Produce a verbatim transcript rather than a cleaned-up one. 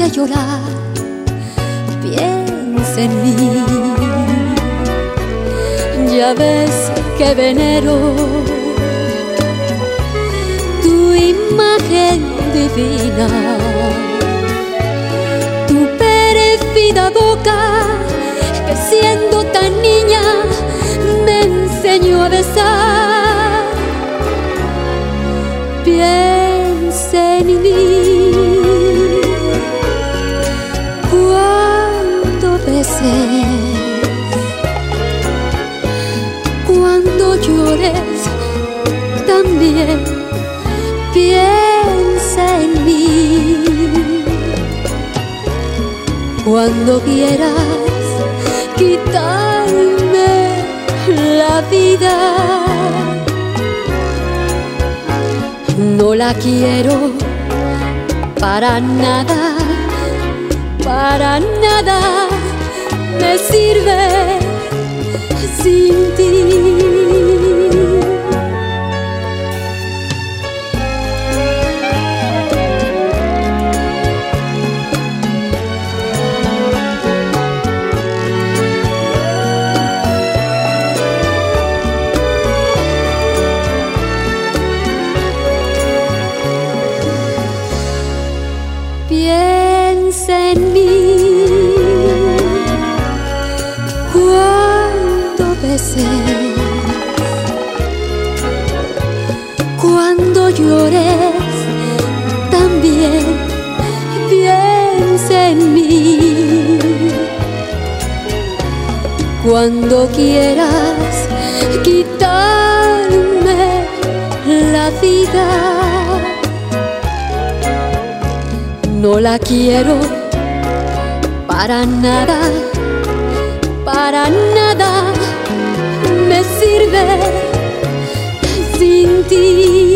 llorar, piensa en mí. Ya ves que venero tu imagen divina, tu pérfida boca que siendo tan niña me enseñó a besar. Piensa en mí cuando beses, cuando llores también piensa en mí. Cuando quieras quitarme la vida, no la quiero para nada, para nada me sirve sin ti. Piensa en mí cuando beses, cuando llores también piensa en mí. Cuando quieras quitarme la vida, no la quiero para nada, para nada me sirve sin ti.